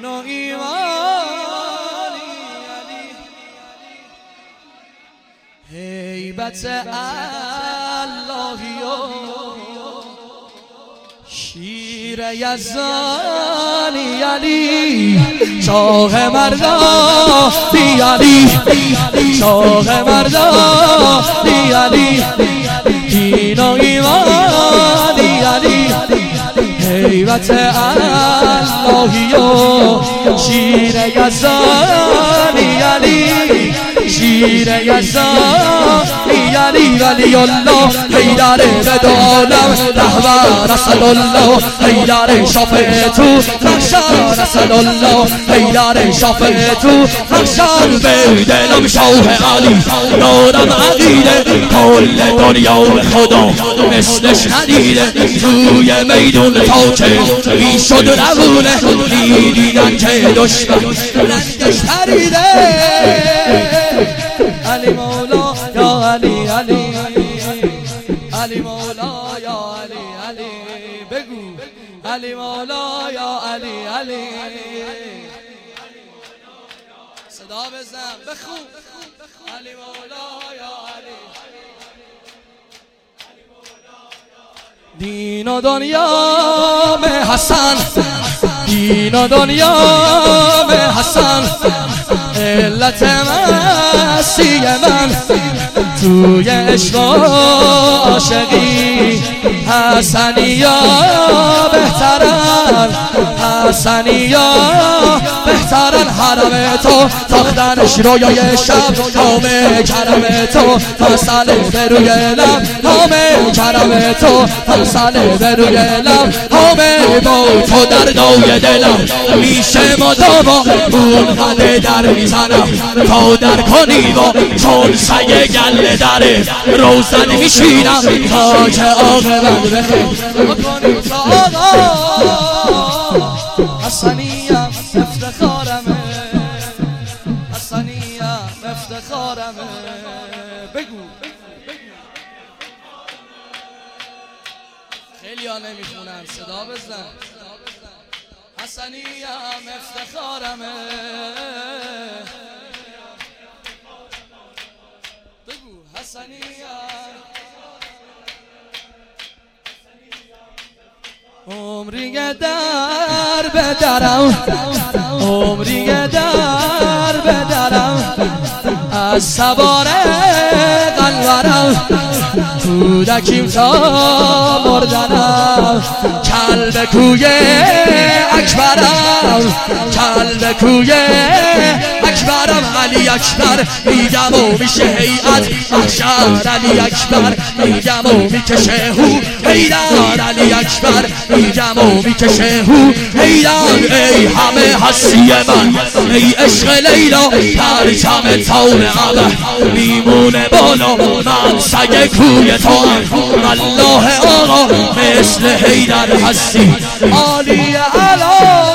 و ایمانی هیبت اللهی و شیر یزدانی علی شاه مردانی علی شاه مردانی علی دین و ایمانی علی هیبت اللهی و شیر یزدانی علی شیر یزدانی علی ولی الله حیدر بدالم رهبر اسد الله حیدر شافع تو رخشان اسد الله حیدر شافع تو رخشان به دلم شاه علی دارم عقیده کل دنیا خدا مثلش ندیده توی میدون تا که این شد روونه دیدن که دشمن رنگش پریده علی مولا یا علی علی علی مولا یا علی علی بگو علی مولا یا علی علی صدا بزن بخون علی مولا یا علی دین و دنیا میں حسن دین و دنیا میں حسن علت مسیح من توی عشق و عاشقی حسنیا بهترن حسنیا بهترن حرم تو تاختنش رویای شب نام کرم تو فصل به روی لب نام کرم تو فصل به روی لب همه با تو در دوی دلم میشه مداما اون قده در میزنم تا در کنی با چون سگه گله داره روزن میشینم تا که عاقبت بخیر بکنی تا آقا حسنیم افتخارمه حسنیم افتخارمه بگو خیلی ها نمیخونن صدا بزن حسنیم افتخارمه بگو حسنیم عمری در بدرم عمری در بدرم از سوار قلبرم کودکیم تا مردنم کلب کوی اکبرم کلب کوی اکبرم علی اکبر میگم و میشه هیئت محشر علی اکبر میگم و میکشه هو حیدر علی اکبر میگم و میکشه هو حیدر ای همه هستی من ای عشق لیلا پرچم تون عبر میمونه بالا من سگ کوی تو الله آقا مثل حیدر هستی عالی علا